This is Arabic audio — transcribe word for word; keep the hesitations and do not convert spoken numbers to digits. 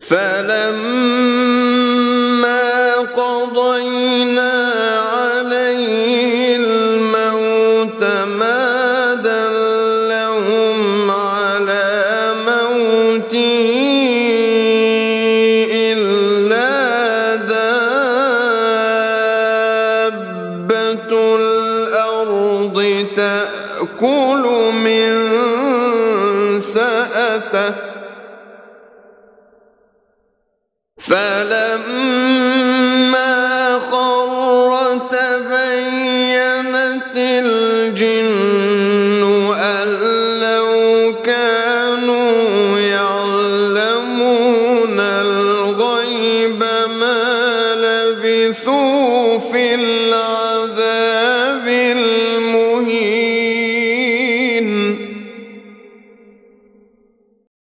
فلما قضينا عليه الموت ما دلهم على موته إلا دابة الأرض تأكل من سأته فلما